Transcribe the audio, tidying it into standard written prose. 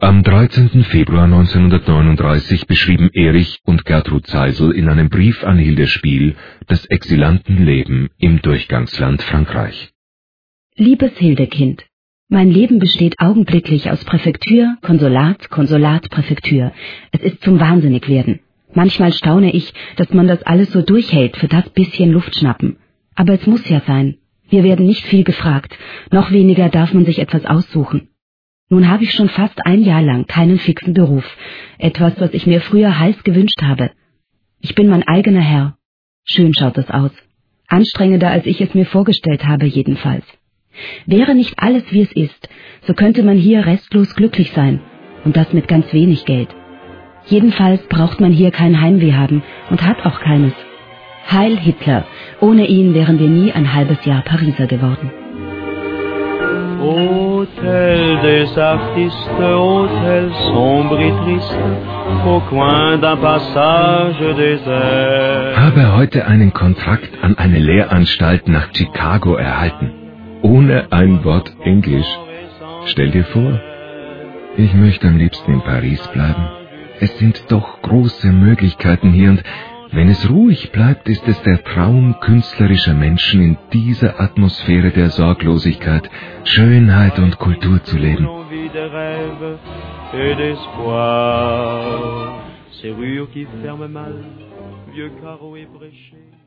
Am 13. Februar 1939 beschrieben Erich und Gertrud Zeisel in einem Brief an Hilde Spiel das Exilantenleben im Durchgangsland Frankreich. Liebes Hildekind, mein Leben besteht augenblicklich aus Präfektur, Konsulat, Konsulat, Präfektur. Es ist zum Wahnsinnigwerden. Manchmal staune ich, dass man das alles so durchhält für das bisschen Luftschnappen. Aber es muss ja sein. Wir werden nicht viel gefragt, noch weniger darf man sich etwas aussuchen. Nun habe ich schon fast ein Jahr lang keinen fixen Beruf, etwas, was ich mir früher heiß gewünscht habe. Ich bin mein eigener Herr. Schön schaut es aus. Anstrengender, als ich es mir vorgestellt habe, jedenfalls. Wäre nicht alles, wie es ist, so könnte man hier restlos glücklich sein, und das mit ganz wenig Geld. Jedenfalls braucht man hier kein Heimweh haben und hat auch keines. Heil Hitler, ohne ihn wären wir nie ein halbes Jahr Pariser geworden. Hôtel des artistes, hôtel sombre et triste, au coin d'un passage désert. Habe heute einen Kontrakt an eine Lehranstalt nach Chicago erhalten. Ohne ein Wort Englisch. Stell dir vor, ich möchte am liebsten in Paris bleiben. Es sind doch große Möglichkeiten hier und wenn es ruhig bleibt, ist es der Traum künstlerischer Menschen, in dieser Atmosphäre der Sorglosigkeit, Schönheit und Kultur zu leben. Serrure qui ferme mal, vieux carreaux ébréchés.